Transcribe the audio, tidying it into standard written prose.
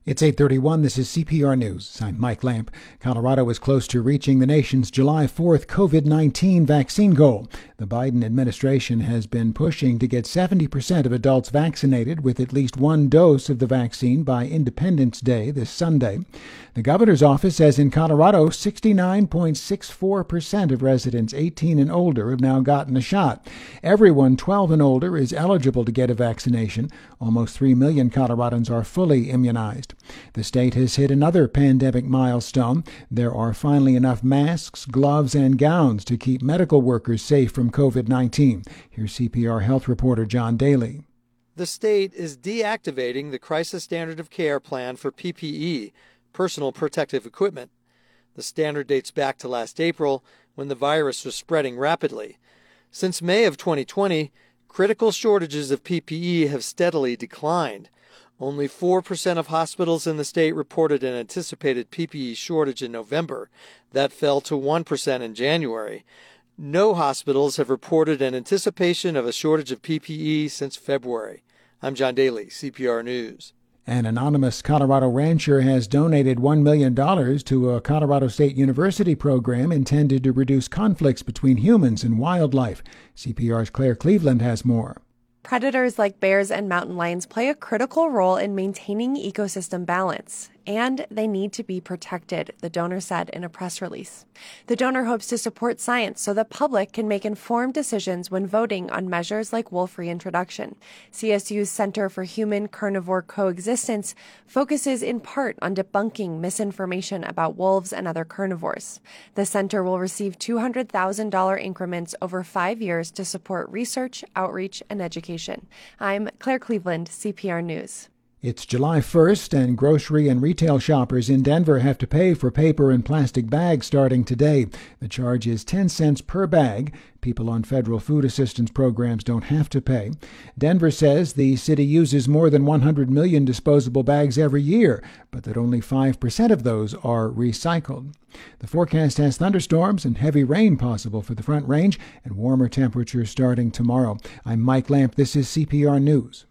It's 8:31. This is CPR News. I'm Mike Lamp. Colorado is close to reaching the nation's July 4th COVID-19 vaccine goal. The Biden administration has been pushing to get 70% of adults vaccinated with at least one dose of the vaccine by Independence Day this Sunday. The governor's office says in Colorado, 69.64% of residents 18 and older have now gotten a shot. Everyone 12 and older is eligible to get a vaccination. Almost 3 million Coloradans are fully immunized. The state has hit another pandemic milestone. There are finally enough masks, gloves, and gowns to keep medical workers safe from COVID-19. Here's CPR health reporter John Daly. The state is deactivating the Crisis Standard of Care plan for PPE, personal protective equipment. The standard dates back to last April, when the virus was spreading rapidly. Since May of 2020, critical shortages of PPE have steadily declined. Only 4% of hospitals in the state reported an anticipated PPE shortage in November. That fell to 1% in January. No hospitals have reported an anticipation of a shortage of PPE since February. I'm John Daly, CPR News. An anonymous Colorado rancher has donated $1 million to a Colorado State University program intended to reduce conflicts between humans and wildlife. CPR's Claire Cleveland has more. Predators like bears and mountain lions play a critical role in maintaining ecosystem balance, and they need to be protected, the donor said in a press release. The donor hopes to support science so the public can make informed decisions when voting on measures like wolf reintroduction. CSU's Center for Human-Carnivore Coexistence focuses in part on debunking misinformation about wolves and other carnivores. The center will receive $200,000 increments over 5 years to support research, outreach, and education. I'm Claire Cleveland, CPR News. It's July 1st, and grocery and retail shoppers in Denver have to pay for paper and plastic bags starting today. The charge is 10 cents per bag. People on federal food assistance programs don't have to pay. Denver says the city uses more than 100 million disposable bags every year, but that only 5% of those are recycled. The forecast has thunderstorms and heavy rain possible for the Front Range and warmer temperatures starting tomorrow. I'm Mike Lamp. This is CPR News.